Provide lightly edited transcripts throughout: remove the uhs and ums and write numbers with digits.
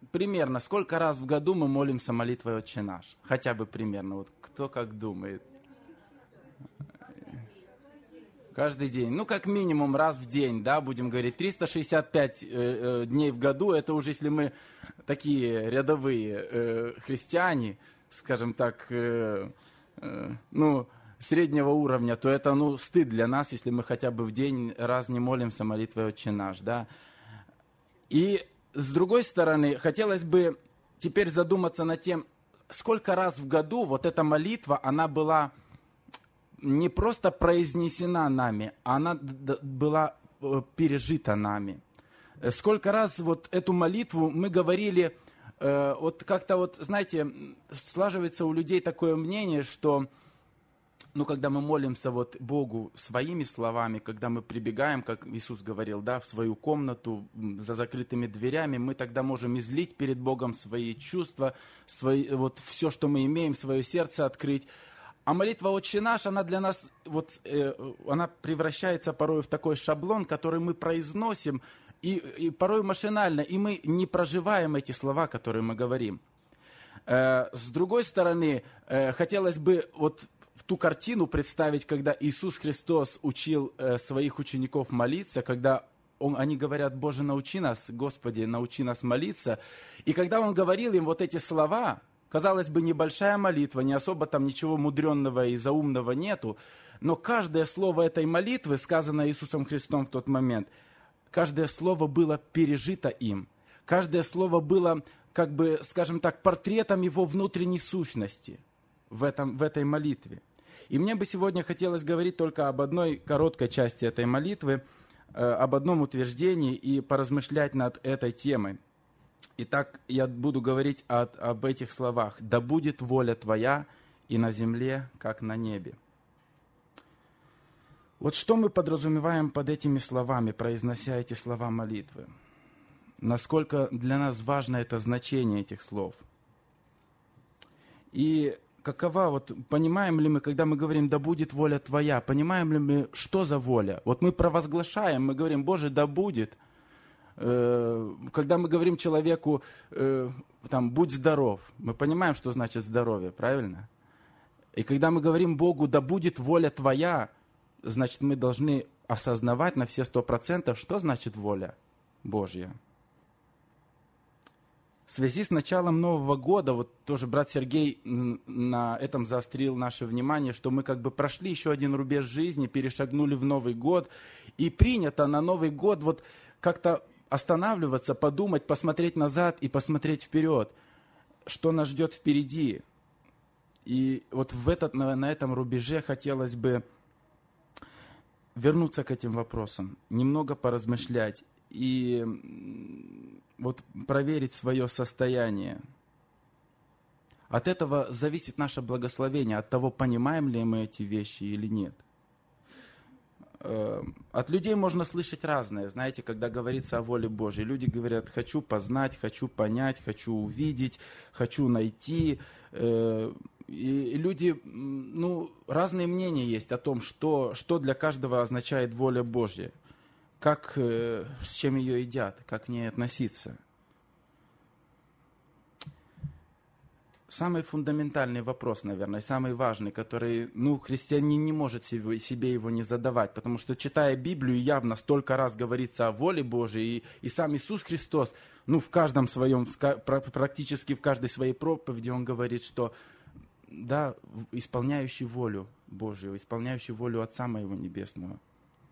примерно, сколько раз в году мы молимся молитвой «Отче наш»? Хотя бы примерно, вот кто как думает. Каждый день. Ну, как минимум раз в день, да, будем говорить. 365 дней в году, это уже если мы такие рядовые христиане, скажем так, ну, среднего уровня, то это, ну, стыд для нас, если мы хотя бы в день раз не молимся молитвой «Отче наш», да. И с другой стороны, хотелось бы теперь задуматься над тем, сколько раз в году вот эта молитва, она была не просто произнесена нами, а она была пережита нами. Сколько раз вот эту молитву мы говорили, вот как-то вот, знаете, слаживается у людей такое мнение, что, ну, когда мы молимся вот Богу своими словами, когда мы прибегаем, как Иисус говорил, да, в свою комнату за закрытыми дверями, мы тогда можем излить перед Богом свои чувства, вот все, что мы имеем, свое сердце открыть. А молитва «Отче наш», она для нас, вот, она превращается порой в такой шаблон, который мы произносим, и порой машинально, и мы не проживаем эти слова, которые мы говорим. С другой стороны, хотелось бы вот в ту картину представить, когда Иисус Христос учил своих учеников молиться, когда они говорят: «Боже, научи нас, Господи, научи нас молиться». И когда Он говорил им вот эти слова, казалось бы, небольшая молитва, не особо там ничего мудренного и заумного нету, но каждое слово этой молитвы, сказанное Иисусом Христом в тот момент, каждое слово было пережито им. Каждое слово было, как бы, скажем так, портретом его внутренней сущности в этой молитве. И мне бы сегодня хотелось говорить только об одной короткой части этой молитвы, об одном утверждении и поразмышлять над этой темой. Итак, я буду говорить об этих словах. «Да будет воля Твоя и на земле, как на небе». Вот что мы подразумеваем под этими словами, произнося эти слова молитвы? Насколько для нас важно это значение этих слов? И какова, вот понимаем ли мы, когда мы говорим «да будет воля Твоя», понимаем ли мы, что за воля? Вот мы провозглашаем, мы говорим: «Боже, да будет». Когда мы говорим человеку, там, «будь здоров», мы понимаем, что значит здоровье, правильно? И когда мы говорим Богу: «да будет воля Твоя», значит, мы должны осознавать на все 100%, что значит воля Божья. В связи с началом Нового года, вот тоже брат Сергей на этом заострил наше внимание, что мы как бы прошли еще один рубеж жизни, перешагнули в Новый год, и принято на Новый год вот как-то останавливаться, подумать, посмотреть назад и посмотреть вперед, что нас ждет впереди. И вот на этом рубеже хотелось бы вернуться к этим вопросам, немного поразмышлять и вот проверить свое состояние. От этого зависит наше благословение, от того, понимаем ли мы эти вещи или нет. От людей можно слышать разное, знаете, когда говорится о воле Божьей. Люди говорят: хочу познать, хочу понять, хочу увидеть, хочу найти. И люди, ну, разные мнения есть о том, что для каждого означает воля Божья, как, с чем ее едят, как к ней относиться. Самый фундаментальный вопрос, наверное, самый важный, который, ну, христианин не может себе его не задавать, потому что, читая Библию, явно столько раз говорится о воле Божией, и сам Иисус Христос, ну, в каждом своем, практически в каждой своей проповеди Он говорит, что, да, исполняющий волю Божию, исполняющий волю Отца Моего Небесного.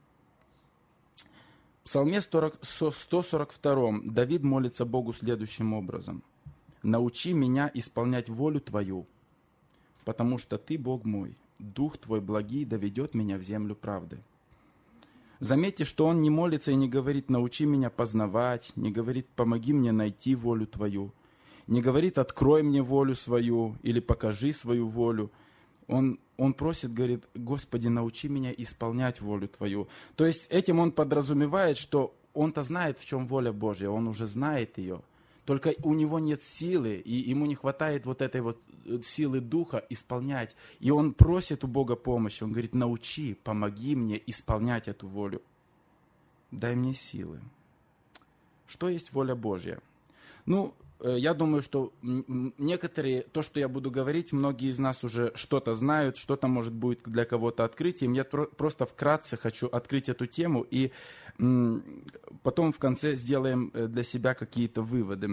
В Псалме 142 Давид молится Богу следующим образом: «Научи меня исполнять волю Твою, потому что Ты, Бог мой, Дух Твой благий доведет меня в землю правды». Заметьте, что он не молится и не говорит: «Научи меня познавать», не говорит: «Помоги мне найти волю Твою», не говорит: «Открой мне волю свою» или «Покажи свою волю». Он просит, говорит: «Господи, научи меня исполнять волю Твою». То есть этим он подразумевает, что он-то знает, в чем воля Божья, он уже знает ее. Только у него нет силы, и ему не хватает вот этой вот силы духа исполнять. И он просит у Бога помощи. Он говорит: научи, помоги мне исполнять эту волю. Дай мне силы. Что есть воля Божья? Ну, я думаю, что некоторые, то, что я буду говорить, многие из нас уже что-то знают, что-то, может, будет для кого-то открытием. Я просто вкратце хочу открыть эту тему, и потом в конце сделаем для себя какие-то выводы.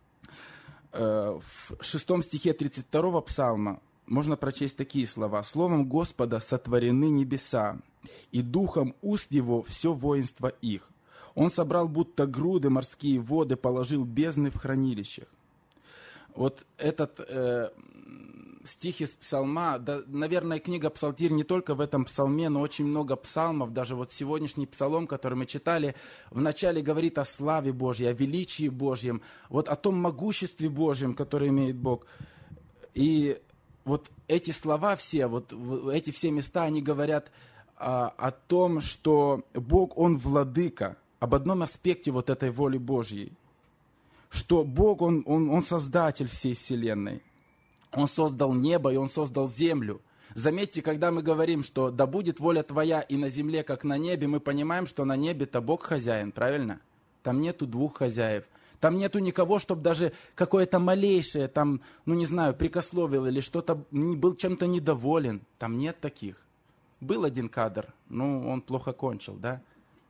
В 6 стихе 32 псалма можно прочесть такие слова. «Словом Господа сотворены небеса, и духом уст его все воинство их. Он собрал будто груды морские воды, положил бездны в хранилищах». Вот этот стих из псалма, да, наверное, книга «Псалтирь» не только в этом псалме, но очень много псалмов. Даже вот сегодняшний псалом, который мы читали, вначале говорит о славе Божьей, о величии Божьем, вот о том могуществе Божьем, которое имеет Бог. И вот эти слова все, вот эти все места, они говорят о том, что Бог, Он владыка, об одном аспекте вот этой воли Божьей, что Бог, Он создатель всей вселенной. Он создал небо, и Он создал землю. Заметьте, когда мы говорим, что «да будет воля Твоя и на земле, как на небе», мы понимаем, что на небе-то Бог хозяин, правильно? Там нету двух хозяев. Там нету никого, чтобы даже какое-то малейшее, там, ну не знаю, прикословил или что-то, был чем-то недоволен. Там нет таких. Был один кадр, ну он плохо кончил, да?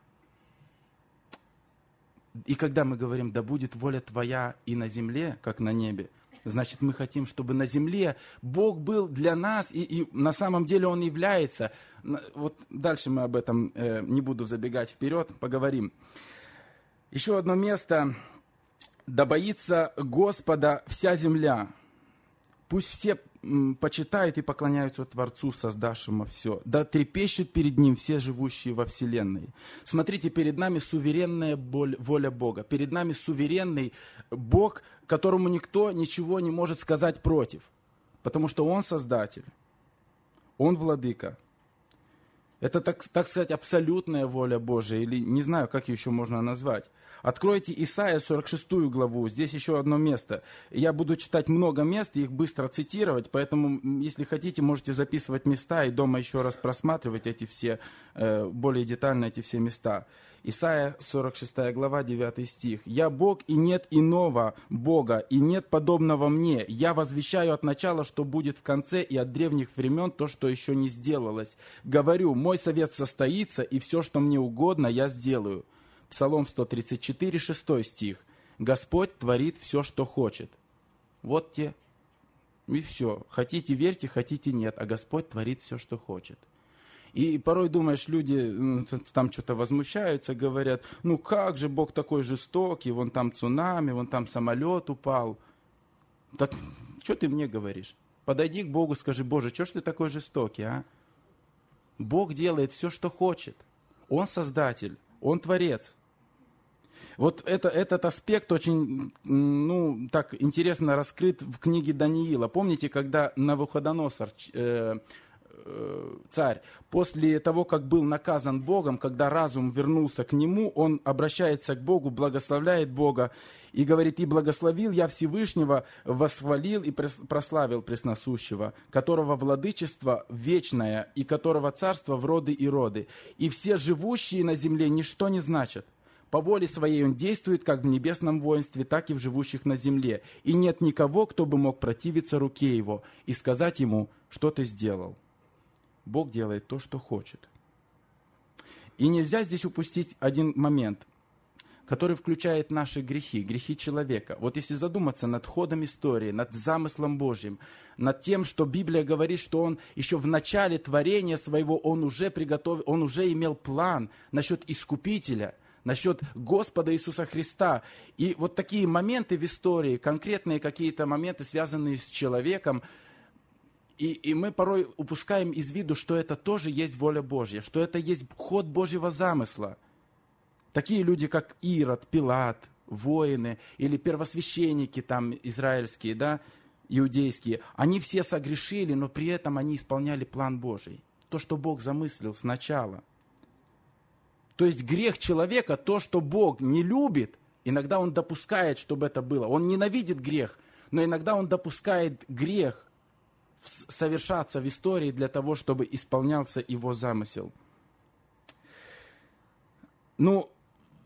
И когда мы говорим «да будет воля Твоя и на земле, как на небе», значит, мы хотим, чтобы на земле Бог был для нас, и на самом деле Он является. Вот дальше мы об этом не буду забегать вперед, поговорим. Еще одно место. «Да боится Господа вся земля. Пусть все почитают и поклоняются Творцу, создавшему все. Да трепещут перед Ним все живущие во вселенной». Смотрите, перед нами суверенная воля Бога. Перед нами суверенный Бог, которому никто ничего не может сказать против. Потому что Он создатель. Он владыка. Это, так сказать, абсолютная воля Божия. Или не знаю, как ее еще можно назвать. Откройте Исайя 46 главу, здесь еще одно место. Я буду читать много мест, их быстро цитировать, поэтому, если хотите, можете записывать места и дома еще раз просматривать эти все, более детально эти все места. Исайя 46 глава, 9 стих. «Я Бог, и нет иного Бога, и нет подобного мне. Я возвещаю от начала, что будет в конце, и от древних времен то, что еще не сделалось. Говорю, мой совет состоится, и все, что мне угодно, я сделаю». Псалом 134, 6 стих. «Господь творит все, что хочет». Вот те. И все. Хотите верьте, хотите нет. А Господь творит все, что хочет. И порой думаешь, люди там что-то возмущаются, говорят, ну как же Бог такой жестокий, вон там цунами, вон там самолет упал. Так что ты мне говоришь? Подойди к Богу, скажи: Боже, что ж ты такой жестокий, а? Бог делает все, что хочет. Он создатель, Он творец. Вот этот аспект очень, так интересно раскрыт в книге Даниила. Помните, когда Навуходоносор, царь, после того, как был наказан Богом, когда разум вернулся к нему, он обращается к Богу, благословляет Бога и говорит: «И благословил я Всевышнего, восхвалил и прославил Пресносущего, которого владычество вечное и которого царство в роды и роды. И все живущие на земле ничто не значат. По воле своей он действует как в небесном воинстве, так и в живущих на земле. И нет никого, кто бы мог противиться руке его и сказать ему: что ты сделал?» Бог делает то, что хочет. И нельзя здесь упустить один момент, который включает наши грехи, грехи человека. Вот если задуматься над ходом истории, над замыслом Божьим, над тем, что Библия говорит, что Он еще в начале творения своего, Он уже приготовил, Он уже имел план насчет Искупителя, насчет Господа Иисуса Христа. И вот такие моменты в истории, конкретные какие-то моменты, связанные с человеком, и мы порой упускаем из виду, что это тоже есть воля Божья, что это есть ход Божьего замысла. Такие люди, как Ирод, Пилат, воины или первосвященники там израильские, да, иудейские, они все согрешили, но при этом они исполняли план Божий. То, что Бог замыслил сначала. То есть грех человека, то, что Бог не любит, иногда Он допускает, чтобы это было. Он ненавидит грех, но иногда Он допускает грех совершаться в истории для того, чтобы исполнялся Его замысел.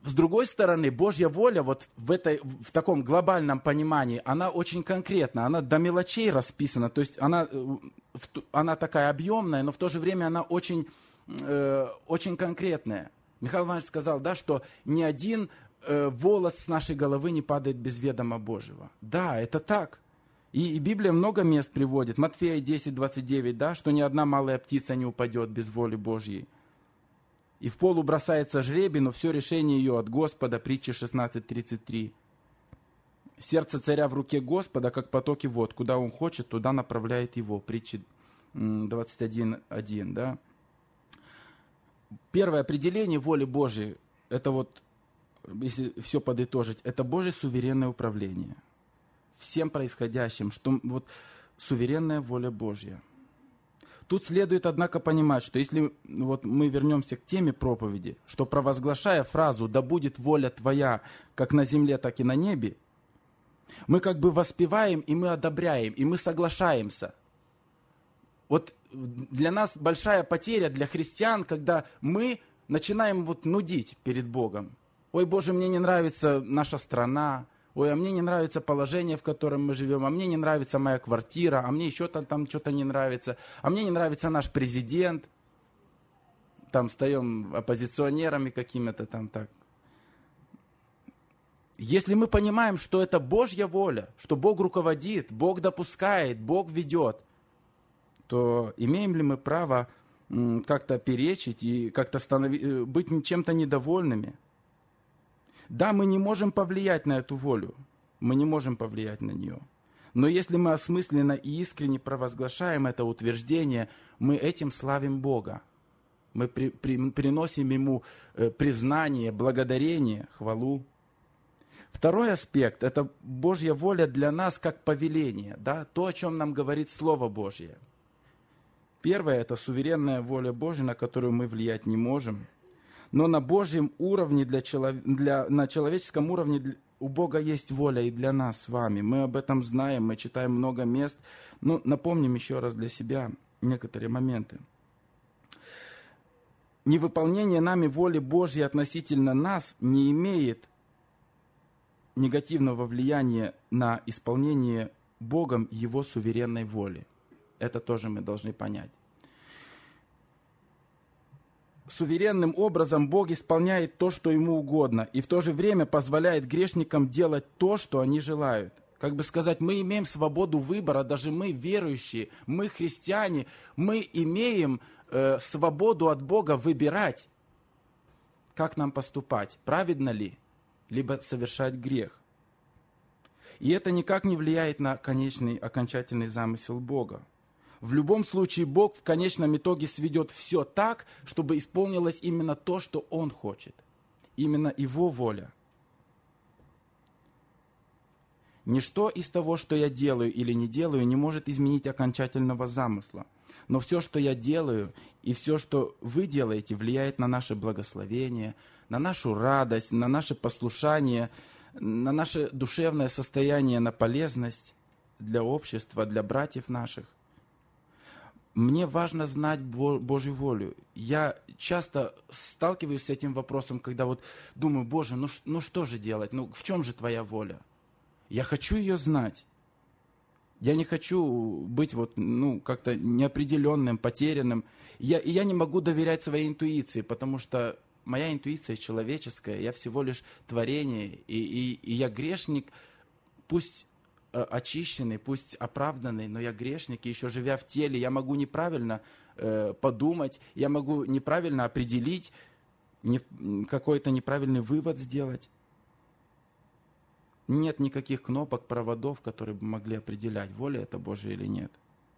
с другой стороны, Божья воля вот в таком глобальном понимании, она очень конкретна, она до мелочей расписана, то есть она такая объемная, но в то же время она очень, очень конкретная. Михаил Иванович сказал, да, что ни один волос с нашей головы не падает без ведома Божьего. Да, это так. И Библия много мест приводит. Матфея 10:29, да, что ни одна малая птица не упадет без воли Божьей. И в полу бросается жребий, но все решение ее от Господа. Притча 16:33. Сердце царя в руке Господа, как потоки вод. Куда он хочет, туда направляет его. Притча 21:1, да. Первое определение воли Божьей, это вот, если все подытожить, это Божье суверенное управление всем происходящим, что вот суверенная воля Божья. Тут следует, однако, понимать, что если вот мы вернемся к теме проповеди, что провозглашая фразу «да будет воля твоя, как на земле, так и на небе», мы как бы воспеваем, и мы одобряем, и мы соглашаемся. Вот для нас большая потеря, для христиан, когда мы начинаем вот нудить перед Богом. Ой, Боже, мне не нравится наша страна, ой, а мне не нравится положение, в котором мы живем, а мне не нравится моя квартира, а мне еще там что-то не нравится, а мне не нравится наш президент. Там встаем оппозиционерами какими-то там так. Если мы понимаем, что это Божья воля, что Бог руководит, Бог допускает, Бог ведет, то имеем ли мы право как-то перечить и как-то быть чем-то недовольными? Да, мы не можем повлиять на эту волю, мы не можем повлиять на нее. Но если мы осмысленно и искренне провозглашаем это утверждение, мы этим славим Бога. Мы приносим Ему признание, благодарение, хвалу. Второй аспект – это Божья воля для нас как повеление, да? То, о чем нам говорит Слово Божье. Первое – это суверенная воля Божья, на которую мы влиять не можем. Но на Божьем уровне, на человеческом уровне у Бога есть воля и для нас с вами. Мы об этом знаем, мы читаем много мест. Но напомним еще раз для себя некоторые моменты. Невыполнение нами воли Божьей относительно нас не имеет негативного влияния на исполнение Богом Его суверенной воли. Это тоже мы должны понять. Суверенным образом Бог исполняет то, что Ему угодно, и в то же время позволяет грешникам делать то, что они желают. Как бы сказать, мы имеем свободу выбора, даже мы верующие, мы христиане, мы имеем свободу от Бога выбирать, как нам поступать, праведно ли, либо совершать грех. И это никак не влияет на конечный, окончательный замысел Бога. В любом случае, Бог в конечном итоге сведет все так, чтобы исполнилось именно то, что Он хочет. Именно Его воля. Ничто из того, что я делаю или не делаю, не может изменить окончательного замысла. Но все, что я делаю, и все, что вы делаете, влияет на наше благословение, на нашу радость, на наше послушание, на наше душевное состояние, на полезность для общества, для братьев наших. Мне важно знать Божью волю. Я часто сталкиваюсь с этим вопросом, когда вот думаю, Боже, ну что же делать? Ну в чем же Твоя воля? Я хочу ее знать. Я не хочу быть вот, как-то неопределенным, потерянным. Я не могу доверять своей интуиции, потому что моя интуиция человеческая, я всего лишь творение, и я грешник, пусть очищенный, пусть оправданный, но я грешник, и еще живя в теле, я могу неправильно подумать, я могу неправильно определить, какой-то неправильный вывод сделать. Нет никаких кнопок, проводов, которые бы могли определять, воля это Божия или нет.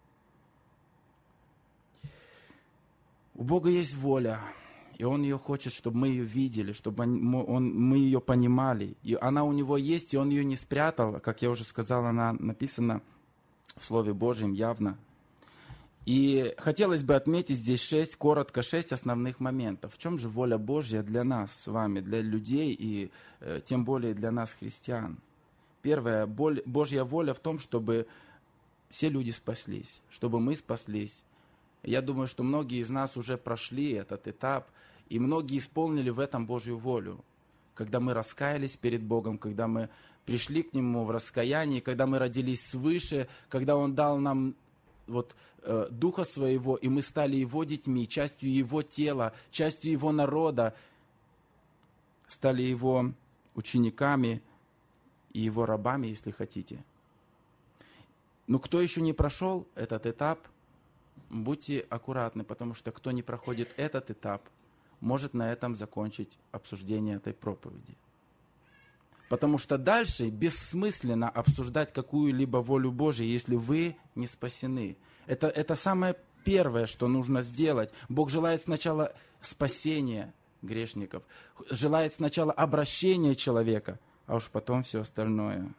У Бога есть воля, и Он ее хочет, чтобы мы ее видели, чтобы мы ее понимали. И она у Него есть, и Он ее не спрятал. Как я уже сказал, она написана в Слове Божьем явно. И хотелось бы отметить здесь коротко шесть основных моментов. В чем же воля Божья для нас с вами, для людей и тем более для нас, христиан? Первое, Божья воля в том, чтобы все люди спаслись, чтобы мы спаслись. Я думаю, что многие из нас уже прошли этот этап, и многие исполнили в этом Божью волю. когда мы раскаялись перед Богом, когда мы пришли к Нему в раскаянии, когда мы родились свыше, когда Он дал нам Духа Своего, и мы стали Его детьми, частью Его тела, частью Его народа, стали Его учениками и Его рабами, если хотите. Но кто еще не прошел этот этап, будьте аккуратны, потому что кто не проходит этот этап, может на этом закончить обсуждение этой проповеди. Потому что дальше бессмысленно обсуждать какую-либо волю Божью, если вы не спасены. Это самое первое, что нужно сделать. Бог желает сначала спасения грешников, желает сначала обращения человека, а уж потом все остальное.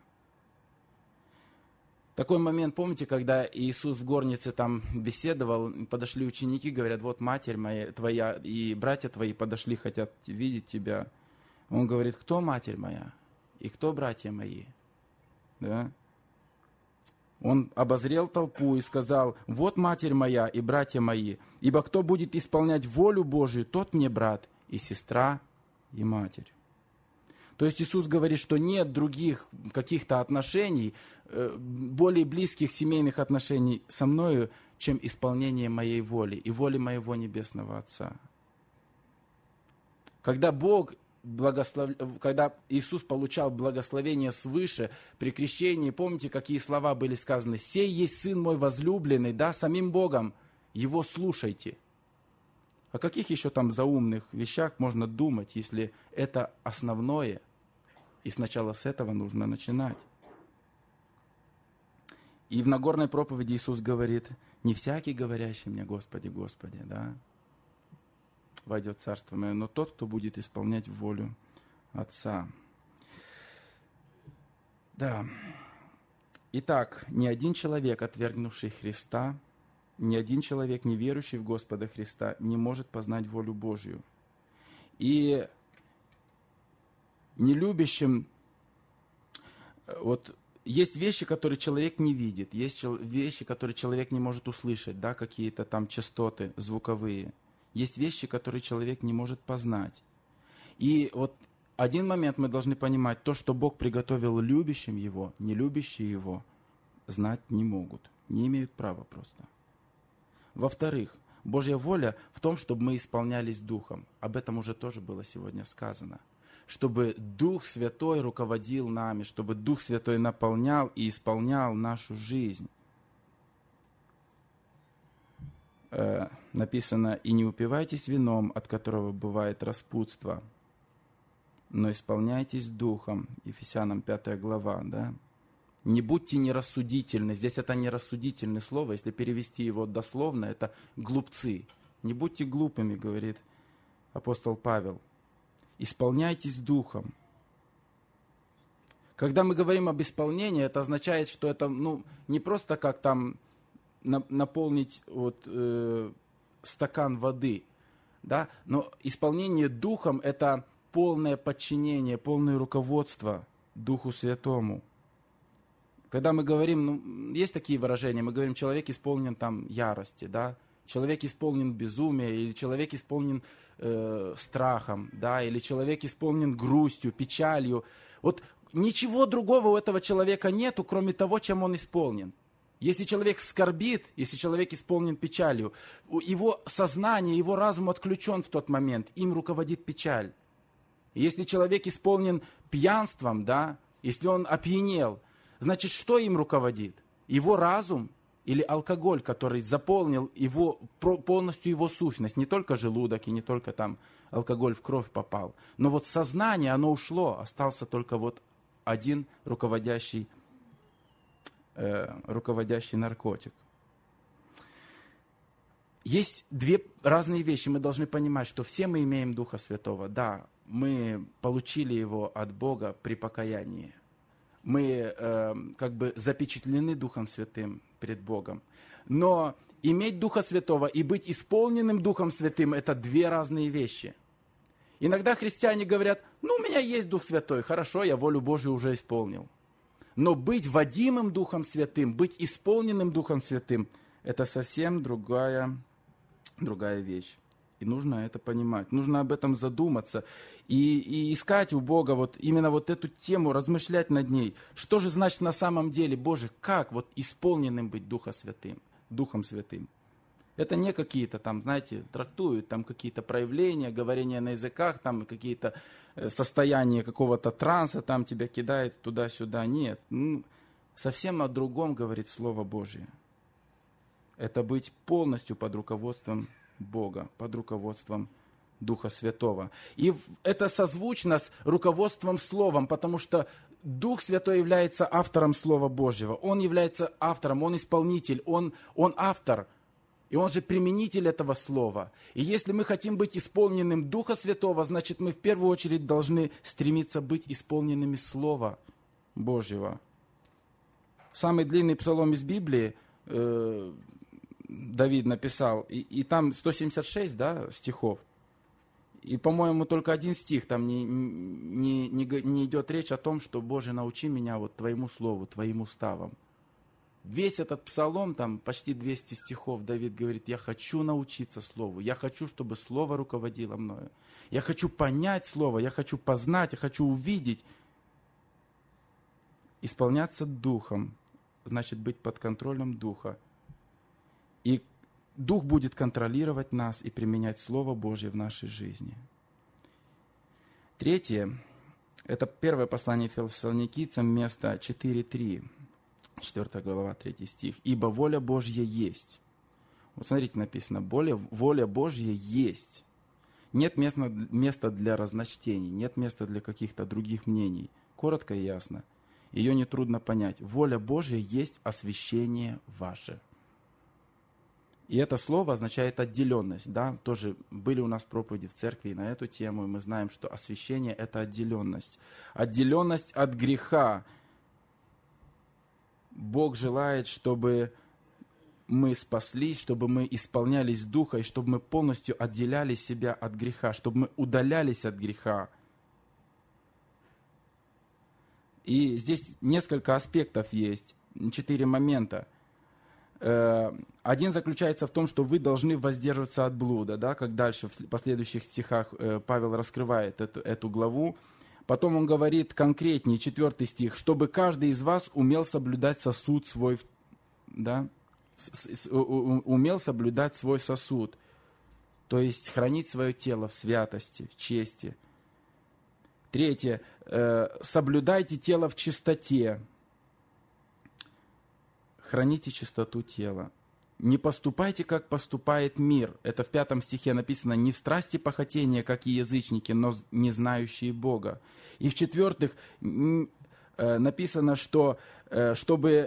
Такой момент, помните, когда Иисус в горнице там беседовал, подошли ученики, говорят, вот матерь моя, твоя и братья твои подошли, хотят видеть тебя. Он говорит, кто матерь моя и кто братья мои? Да? Он обозрел толпу и сказал, вот матерь моя и братья мои, ибо кто будет исполнять волю Божию, тот мне брат и сестра и матерь. То есть Иисус говорит, что нет других каких-то отношений, более близких семейных отношений со мною, чем исполнение моей воли и воли моего Небесного Отца. Когда Иисус получал благословение свыше при крещении, помните, какие слова были сказаны? «Сей есть Сын мой возлюбленный», да, самим Богом, Его слушайте. О каких еще там заумных вещах можно думать, если это основное, и сначала с этого нужно начинать? И в Нагорной проповеди Иисус говорит, не всякий, говорящий мне, Господи, Господи, да, войдет в Царство Мое, но тот, кто будет исполнять волю Отца. Да. Итак, ни один человек, отвергнувший Христа, ни один человек, не верующий в Господа Христа, не может познать волю Божью. И нелюбящим, есть вещи, которые человек не видит, есть вещи, которые человек не может услышать, да, какие-то там частоты звуковые. Есть вещи, которые человек не может познать. И один момент мы должны понимать, то, что Бог приготовил любящим Его, нелюбящие Его, знать не могут, не имеют права просто. Во-вторых, Божья воля в том, чтобы мы исполнялись Духом. Об этом уже тоже было сегодня сказано. Чтобы Дух Святой руководил нами, чтобы Дух Святой наполнял и исполнял нашу жизнь. Написано, «И не упивайтесь вином, от которого бывает распутство, но исполняйтесь Духом». Ефесянам 5 глава, да? Не будьте нерассудительны. Здесь это нерассудительное слово, если перевести его дословно, это глупцы. Не будьте глупыми, говорит апостол Павел. Исполняйтесь Духом. Когда мы говорим об исполнении, это означает, что это не просто как там наполнить стакан воды, да? Но исполнение Духом – это полное подчинение, полное руководство Духу Святому. Когда мы говорим, есть такие выражения, мы говорим, человек исполнен там ярости, да? Человек исполнен безумия, или человек исполнен страхом, да? Или человек исполнен грустью, печалью. Ничего другого у этого человека нету, кроме того, чем он исполнен. Если человек скорбит, если человек исполнен печалью, его сознание, его разум отключен в тот момент, им руководит печаль. Если человек исполнен пьянством, да, если он опьянел, значит, что им руководит? Его разум или алкоголь, который заполнил полностью его сущность, не только желудок и не только там алкоголь в кровь попал, но сознание, оно ушло, остался только один руководящий наркотик. Есть две разные вещи. Мы должны понимать, что все мы имеем Духа Святого. Да, мы получили его от Бога при покаянии. Мы запечатлены Духом Святым перед Богом. Но иметь Духа Святого и быть исполненным Духом Святым – это две разные вещи. Иногда христиане говорят, у меня есть Дух Святой, хорошо, я волю Божию уже исполнил. Но быть водимым Духом Святым, быть исполненным Духом Святым – это совсем другая вещь. И нужно это понимать, нужно об этом задуматься и искать у Бога вот именно вот эту тему, размышлять над ней. Что же значит на самом деле, Боже, как вот исполненным быть Духом Святым? Это не какие-то там, знаете, трактуют там какие-то проявления, говорения на языках, там какие-то состояния какого-то транса, там тебя кидает туда-сюда. Нет, совсем о другом говорит Слово Божие. Это быть полностью под руководством Бога, под руководством Духа Святого. И это созвучно с руководством Словом, потому что Дух Святой является автором Слова Божьего. Он является автором, Он исполнитель, Он автор. И Он же применитель этого Слова. И если мы хотим быть исполненным Духа Святого, значит, мы в первую очередь должны стремиться быть исполненными Слова Божьего. Самый длинный псалом из Библии Давид написал, и там 176, да, стихов. И, по-моему, только один стих, там не идет речь о том, что, Боже, научи меня вот Твоему Слову, Твоим уставам. Весь этот псалом, там почти 200 стихов, Давид говорит, я хочу научиться Слову, я хочу, чтобы Слово руководило мною. Я хочу понять Слово, я хочу познать, я хочу увидеть. Исполняться Духом, значит быть под контролем Духа. И Дух будет контролировать нас и применять Слово Божье в нашей жизни. Третье, это первое послание Фессалоникийцам, место 4:3, 4 глава, 3 стих. «Ибо воля Божья есть». Вот смотрите, написано, воля Божья есть. Нет места для разночтений, нет места для каких-то других мнений. Коротко и ясно. Ее нетрудно понять. Воля Божья есть освящение ваше. И это слово означает отделенность. Да? Тоже были у нас проповеди в церкви на эту тему, и мы знаем, что освящение – это отделенность. Отделенность от греха. Бог желает, чтобы мы спаслись, чтобы мы исполнялись Духа, и чтобы мы полностью отделяли себя от греха, чтобы мы удалялись от греха. И здесь несколько аспектов есть, 4 момента. Один заключается в том, что вы должны воздерживаться от блуда, да, как дальше в последующих стихах Павел раскрывает эту главу. Потом он говорит конкретнее, 4 стих, чтобы каждый из вас умел соблюдать сосуд свой, да, умел соблюдать свой сосуд, то есть хранить свое тело в святости, в чести. 3. Соблюдайте тело в чистоте. Храните чистоту тела. Не поступайте, как поступает мир. Это в 5 стихе написано, не в страсти похотения, как и язычники, но не знающие Бога. И в 4 написано, что чтобы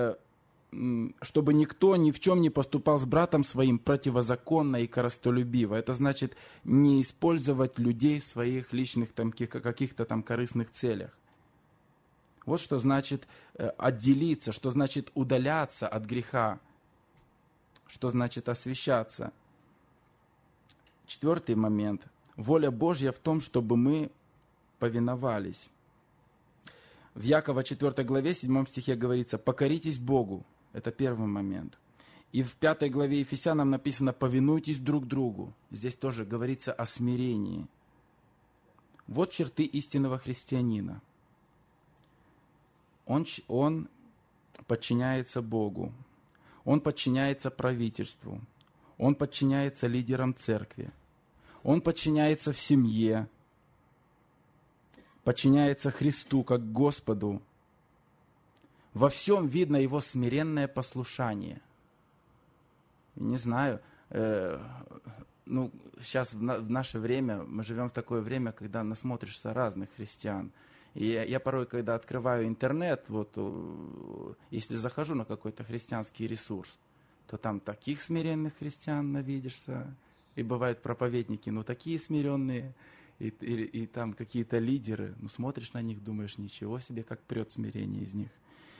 никто ни в чем не поступал с братом своим противозаконно и корыстолюбиво. Это значит не использовать людей в своих личных каких-то там корыстных целях. Вот что значит отделиться, что значит удаляться от греха, что значит освящаться. 4 момент. Воля Божья в том, чтобы мы повиновались. В Якова 4 главе 7 стихе говорится «покоритесь Богу». Это 1 момент. И в 5 главе Ефесянам написано «повинуйтесь друг другу». Здесь тоже говорится о смирении. Вот черты истинного христианина. Он подчиняется Богу, он подчиняется правительству, он подчиняется лидерам церкви, он подчиняется в семье, подчиняется Христу как Господу. Во всем видно его смиренное послушание. Не знаю, сейчас в наше время, мы живем в такое время, когда насмотришься разных христиан. И я порой, когда открываю интернет, вот если захожу на какой-то христианский ресурс, то там таких смиренных христиан навидишься. И бывают проповедники, такие смиренные, и там какие-то лидеры. Смотришь на них, думаешь, ничего себе, как прет смирение из них.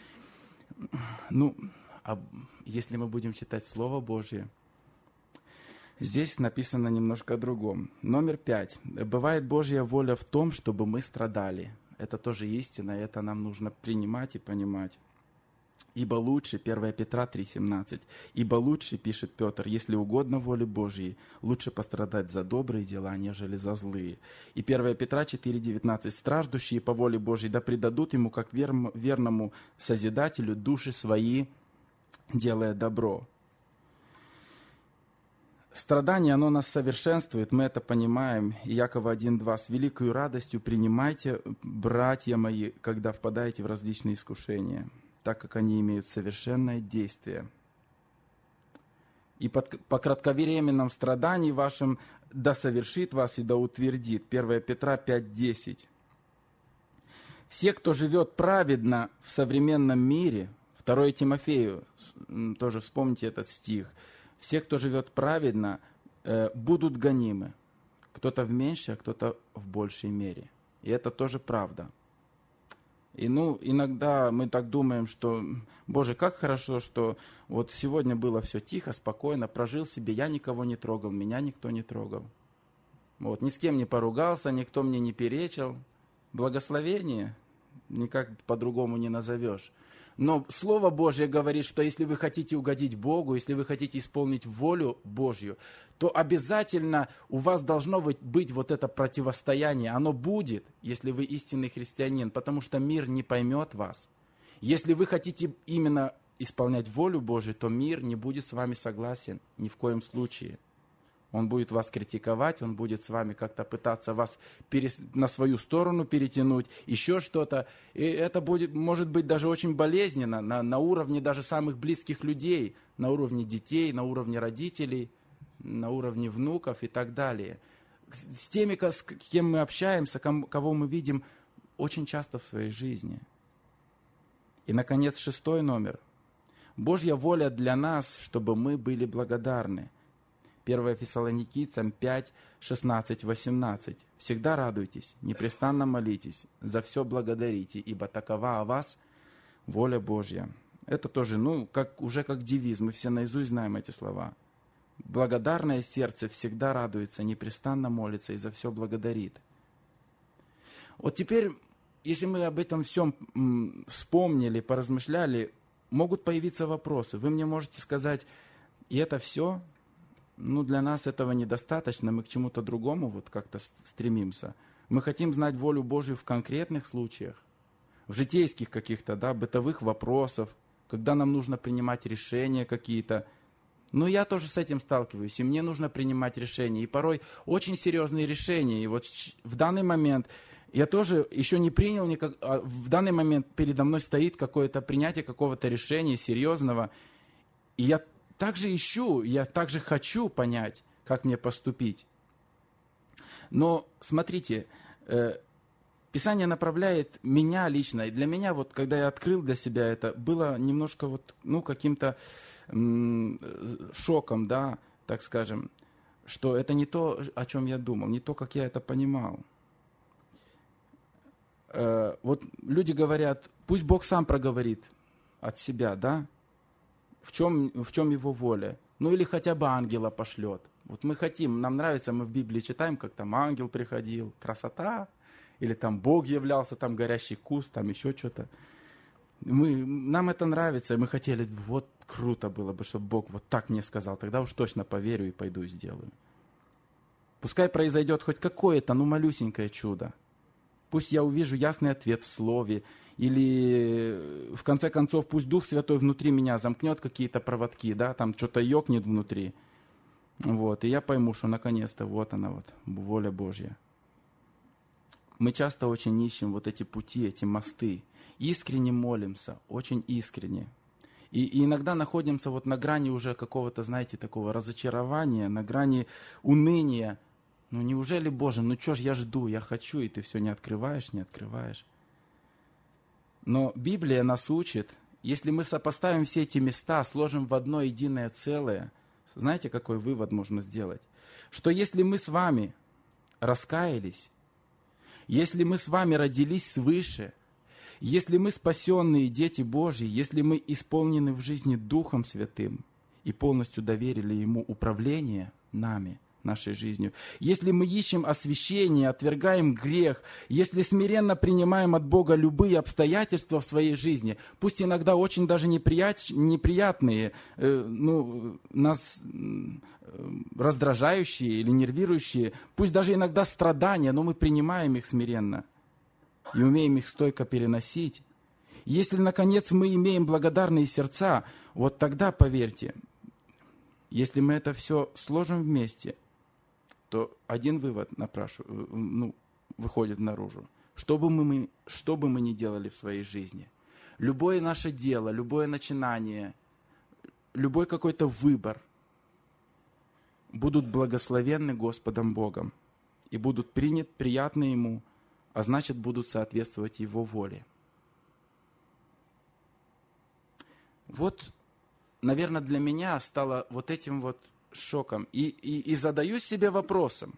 А если мы будем читать Слово Божье, здесь написано немножко о другом. Номер 5. Бывает Божья воля в том, чтобы мы страдали. Это тоже истина, это нам нужно принимать и понимать. Ибо лучше, 1 Петра 3,17, ибо лучше, пишет Петр, если угодно воле Божьей, лучше пострадать за добрые дела, нежели за злые. И 1 Петра 4,19, страждущие по воле Божьей, да предадут ему, как верному Созидателю, души свои, делая добро. Страдание, оно нас совершенствует, мы это понимаем. И Якова 1,2, с великою радостью принимайте, братья мои, когда впадаете в различные искушения, так как они имеют совершенное действие. И по кратковременном страдании вашем да совершит вас и да утвердит. 1 Петра 5:10. Все, кто живет праведно в современном мире, 2 Тимофею, тоже вспомните этот стих, все, кто живет праведно, будут гонимы. Кто-то в меньшей, а кто-то в большей мере. И это тоже правда. И иногда мы так думаем, что, Боже, как хорошо, что вот сегодня было все тихо, спокойно, прожил себе, я никого не трогал, меня никто не трогал. Вот, ни с кем не поругался, никто мне не перечил. Благословение никак по-другому не назовешь. Но Слово Божье говорит, что если вы хотите угодить Богу, если вы хотите исполнить волю Божью, то обязательно у вас должно быть вот это противостояние. Оно будет, если вы истинный христианин, потому что мир не поймет вас. Если вы хотите именно исполнять волю Божью, то мир не будет с вами согласен ни в коем случае. Он будет вас критиковать, он будет с вами как-то пытаться вас на свою сторону перетянуть, еще что-то. И это может быть даже очень болезненно на уровне даже самых близких людей, на уровне детей, на уровне родителей, на уровне внуков и так далее. С теми, с кем мы общаемся, кого мы видим очень часто в своей жизни. И, наконец, 6 номер. Божья воля для нас, чтобы мы были благодарны. 1 Фессалоникийцам 5, 16, 18. «Всегда радуйтесь, непрестанно молитесь, за все благодарите, ибо такова о вас воля Божья». Это тоже, как девиз, мы все наизусть знаем эти слова. Благодарное сердце всегда радуется, непрестанно молится и за все благодарит. Вот теперь, если мы об этом всем вспомнили, поразмышляли, могут появиться вопросы. Вы мне можете сказать, и это все? Для нас этого недостаточно, мы к чему-то другому вот как-то стремимся. Мы хотим знать волю Божью в конкретных случаях, в житейских каких-то, бытовых вопросах, когда нам нужно принимать решения какие-то. Я тоже с этим сталкиваюсь, и мне нужно принимать решения, и порой очень серьезные решения. И вот в данный момент я тоже еще не принял в данный момент передо мной стоит какое-то принятие какого-то решения серьезного, и я также ищу, я также хочу понять, как мне поступить. Но, смотрите, Писание направляет меня лично, и для меня, вот, когда я открыл для себя это, было немножко каким-то шоком, так скажем, что это не то, о чем я думал, не то, как я это понимал. Вот люди говорят, пусть Бог сам проговорит от себя, в чем его воля? Или хотя бы ангела пошлет. Вот мы хотим, нам нравится, мы в Библии читаем, как там ангел приходил, красота, или там Бог являлся, там горящий куст, там еще что-то. Нам это нравится, и мы хотели, вот круто было бы, чтобы Бог вот так мне сказал, тогда уж точно поверю и пойду и сделаю. Пускай произойдет хоть какое-то, малюсенькое чудо. Пусть я увижу ясный ответ в слове, или в конце концов пусть Дух Святой внутри меня замкнет какие-то проводки, там что-то ёкнет внутри. Вот, и я пойму, что наконец-то вот она, воля Божья. Мы часто очень ищем вот эти пути, эти мосты. Искренне молимся, очень искренне. И иногда находимся на грани уже какого-то, такого разочарования, на грани уныния. Неужели, Боже, что ж я жду, я хочу, и ты все не открываешь. Но Библия нас учит, если мы сопоставим все эти места, сложим в одно единое целое, знаете, какой вывод можно сделать? Что если мы с вами раскаялись, если мы с вами родились свыше, если мы спасенные дети Божьи, если мы исполнены в жизни Духом Святым и полностью доверили Ему управление нами, нашей жизнью. Если мы ищем освящение, отвергаем грех, если смиренно принимаем от Бога любые обстоятельства в своей жизни, пусть иногда очень даже неприятные, нас раздражающие или нервирующие, пусть даже иногда страдания, но мы принимаем их смиренно и умеем их стойко переносить. Если, наконец, мы имеем благодарные сердца, вот тогда, поверьте, если мы это все сложим вместе, то один вывод выходит наружу. Что бы мы ни делали в своей жизни, любое наше дело, любое начинание, любой какой-то выбор будут благословенны Господом Богом и будут приятны Ему, а значит, будут соответствовать Его воле. Вот, наверное, для меня стало вот этим вот шоком. И задаюсь себе вопросом,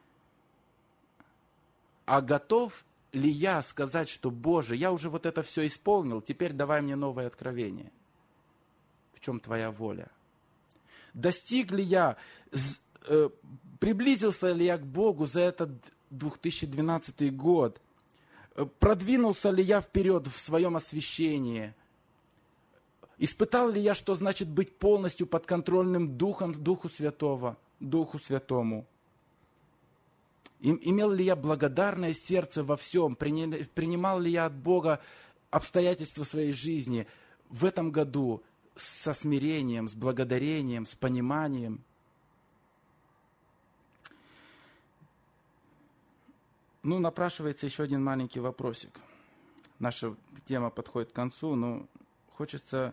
а готов ли я сказать, что, Боже, я уже вот это все исполнил, теперь давай мне новое откровение. В чем Твоя воля? Достиг ли я, приблизился ли я к Богу за этот 2012 год? Продвинулся ли я вперед в своем освящении? Испытал ли я, что значит быть полностью подконтрольным Духу Святому? Имел ли я благодарное сердце во всем? Принимал ли я от Бога обстоятельства своей жизни в этом году со смирением, с благодарением, с пониманием? Напрашивается еще один маленький вопросик. Наша тема подходит к концу, но хочется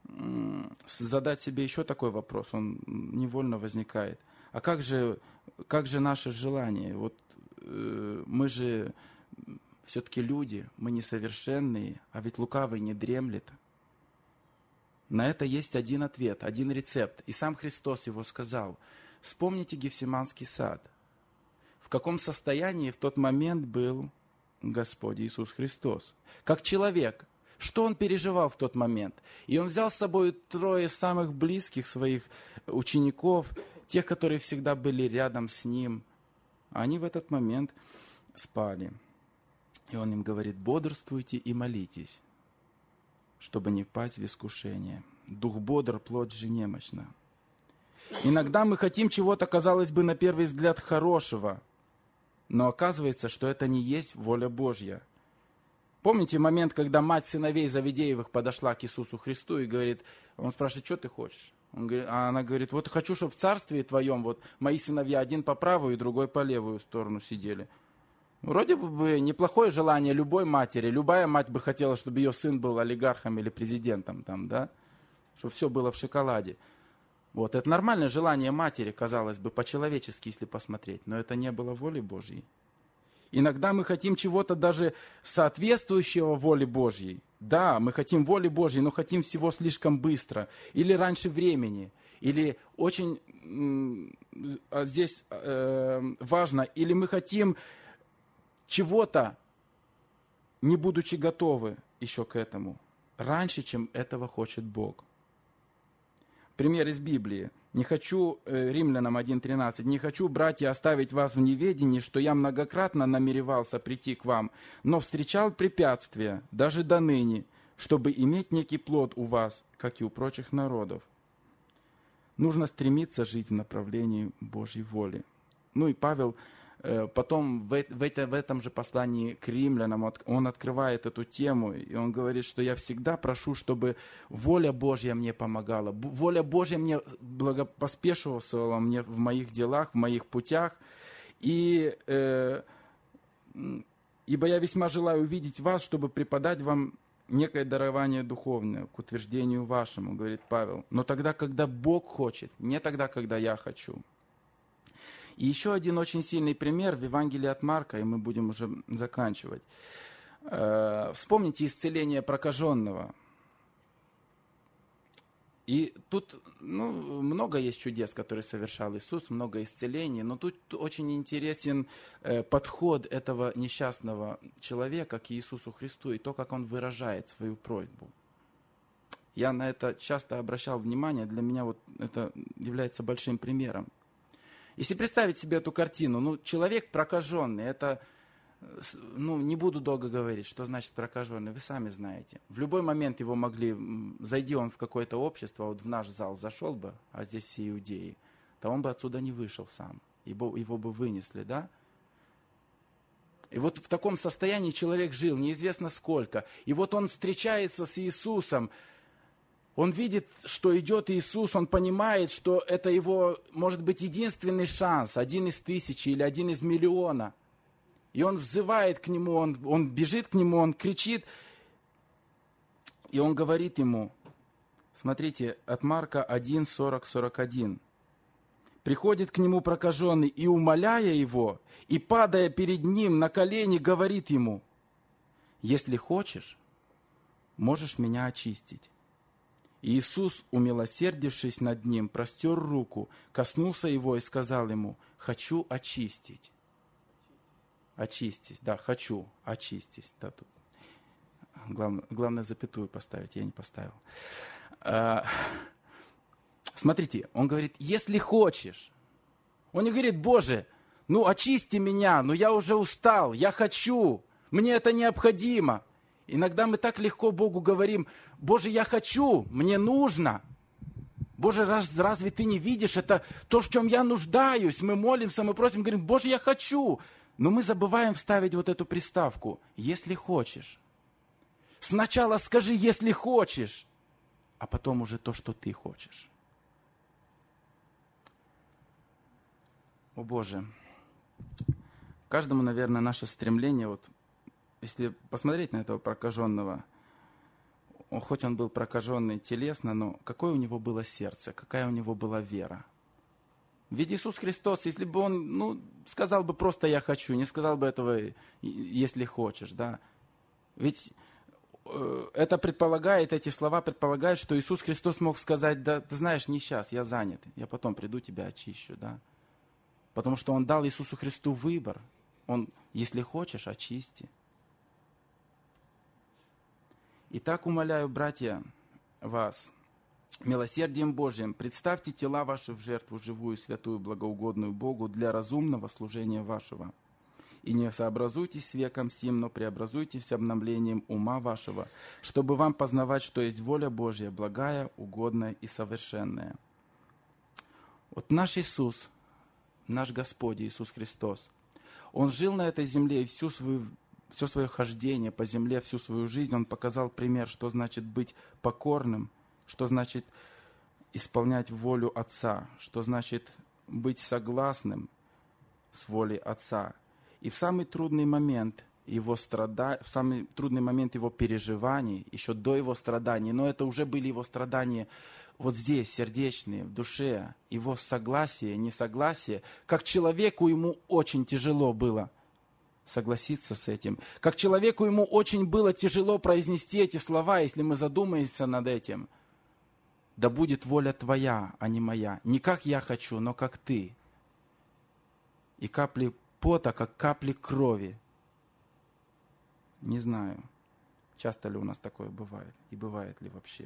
задать себе еще такой вопрос, он невольно возникает. А как же наше желание? Вот мы же все-таки люди, мы несовершенные, а ведь лукавый не дремлет. На это есть один ответ, один рецепт. И сам Христос его сказал. Вспомните Гефсиманский сад. В каком состоянии в тот момент был Господь Иисус Христос? Как человек. Что он переживал в тот момент? И он взял с собой 3 самых близких своих учеников, тех, которые всегда были рядом с ним. А они в этот момент спали. И он им говорит: бодрствуйте и молитесь, чтобы не впасть в искушение. Дух бодр, плоть же немощна. Иногда мы хотим чего-то, казалось бы, на первый взгляд хорошего, но оказывается, что это не есть воля Божья. Помните момент, когда мать сыновей Завидеевых подошла к Иисусу Христу и говорит, он спрашивает, что ты хочешь? А она говорит, вот хочу, чтобы в царстве твоем вот мои сыновья один по правую и другой по левую сторону сидели. Вроде бы неплохое желание любой матери. Любая мать бы хотела, чтобы ее сын был олигархом или президентом, там, да? Чтобы все было в шоколаде. Вот, это нормальное желание матери, казалось бы, по-человечески, если посмотреть, но это не было воли Божьей. Иногда мы хотим чего-то даже соответствующего воле Божьей. Да, мы хотим воли Божьей, но хотим всего слишком быстро. Или раньше времени. Или очень здесь важно, или мы хотим чего-то, не будучи готовы еще к этому, раньше, чем этого хочет Бог. Пример из Библии. «Не хочу», Римлянам 1:13, «не хочу, братья, оставить вас в неведении, что я многократно намеревался прийти к вам, но встречал препятствия, даже до ныне, чтобы иметь некий плод у вас, как и у прочих народов». Нужно стремиться жить в направлении Божьей воли. И Павел потом в этом же послании к римлянам он открывает эту тему, и он говорит, что я всегда прошу, чтобы воля Божья мне помогала, воля Божья мне благопоспешивала мне в моих делах, в моих путях, ибо я весьма желаю увидеть вас, чтобы преподать вам некое дарование духовное к утверждению вашему, говорит Павел, но тогда, когда Бог хочет, не тогда, когда я хочу. И еще один очень сильный пример в Евангелии от Марка, и мы будем уже заканчивать. Вспомните исцеление прокаженного. И тут много есть чудес, которые совершал Иисус, много исцелений, но тут очень интересен подход этого несчастного человека к Иисусу Христу и то, как он выражает свою просьбу. Я на это часто обращал внимание, для меня вот это является большим примером. Если представить себе эту картину, человек прокаженный, это, не буду долго говорить, что значит прокаженный, вы сами знаете. В любой момент его могли, зайди он в какое-то общество, вот в наш зал зашел бы, а здесь все иудеи, то он бы отсюда не вышел сам, его бы вынесли, да? И вот в таком состоянии человек жил, неизвестно сколько. И вот он встречается с Иисусом, он видит, что идет Иисус, он понимает, что это его, может быть, единственный шанс, 1 из 1000 или 1 из миллиона. И он взывает к нему, он бежит к нему, он кричит, и он говорит ему, смотрите, от Марка 1, 40, 41. Приходит к нему прокаженный и, умоляя его, и, падая перед ним на колени, говорит ему, «Если хочешь, можешь меня очистить». И Иисус, умилосердившись над ним, простер руку, коснулся его и сказал ему, «Хочу очистить». Очистись, да, хочу, очистись. Да, тут. Главное запятую поставить, я не поставил. Смотрите, он говорит, если хочешь. Он не говорит, Боже, очисти меня, я уже устал, я хочу, мне это необходимо. Иногда мы так легко Богу говорим, Боже, я хочу, мне нужно. Боже, разве ты не видишь, это то, в чем я нуждаюсь. Мы молимся, мы просим, говорим, Боже, я хочу. Но мы забываем вставить вот эту приставку, если хочешь. Сначала скажи, если хочешь, а потом уже то, что ты хочешь. О Боже, каждому, наверное, наше стремление, если посмотреть на этого прокаженного, хоть он был прокаженный телесно, но какое у него было сердце, какая у него была вера. Ведь Иисус Христос, если бы он, сказал бы просто «я хочу», не сказал бы этого «если хочешь», да. Ведь эти слова предполагают, что Иисус Христос мог сказать, да, ты знаешь, не сейчас, я занят, я потом приду, тебя очищу, да. Потому что Он дал Иисусу Христу выбор. Он, если хочешь, очисти. Итак, умоляю, братья, вас, милосердием Божьим, представьте тела ваши в жертву живую, святую, благоугодную Богу для разумного служения вашего. И не сообразуйтесь с веком сим, но преобразуйтесь обновлением ума вашего, чтобы вам познавать, что есть воля Божья, благая, угодная и совершенная. Вот наш Иисус, наш Господь Иисус Христос, Он жил на этой земле и все свое хождение по земле, всю свою жизнь Он показал пример, что значит быть покорным, что значит исполнять волю Отца, что значит быть согласным с волей Отца. И в самый трудный момент в самый трудный момент его переживаний, еще до его страданий, но это уже были его страдания вот здесь, сердечные, в душе, его согласие, несогласие, как человеку ему очень тяжело было согласиться с этим, как человеку ему очень было тяжело произнести эти слова, если мы задумаемся над этим. Да будет воля твоя, а не моя, не как я хочу, но как ты. И капли пота, как капли крови. Не знаю, часто ли у нас такое бывает, и бывает ли вообще.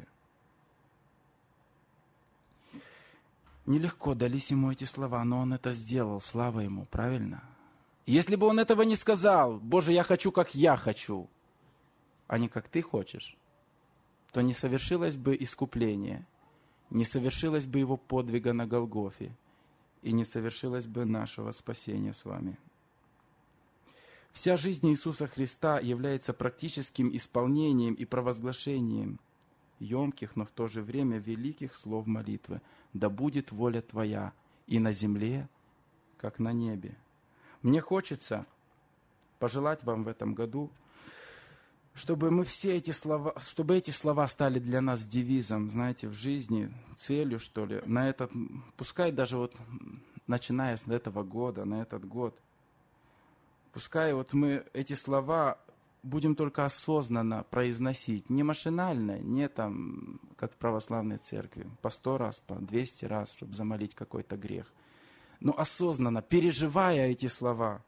Нелегко дались ему эти слова, но он это сделал, слава ему, правильно? Если бы он этого не сказал, Боже, я хочу, как я хочу, а не как ты хочешь, то не совершилось бы искупление, не совершилось бы его подвига на Голгофе, и не совершилось бы нашего спасения с вами. Вся жизнь Иисуса Христа является практическим исполнением и провозглашением емких, но в то же время великих слов молитвы. Да будет воля Твоя и на земле, как на небе. Мне хочется пожелать вам в этом году, чтобы эти слова стали для нас девизом, знаете, в жизни, целью, что ли, пускай даже начиная с этого года, на этот год, пускай мы эти слова будем только осознанно произносить, не машинально, не как в православной церкви, по 100 раз, по 200 раз, чтобы замолить какой-то грех, но осознанно, переживая эти слова,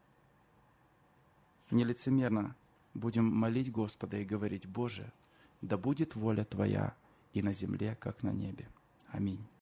нелицемерно будем молить Господа и говорить: Боже, да будет воля Твоя и на земле, как на небе. Аминь.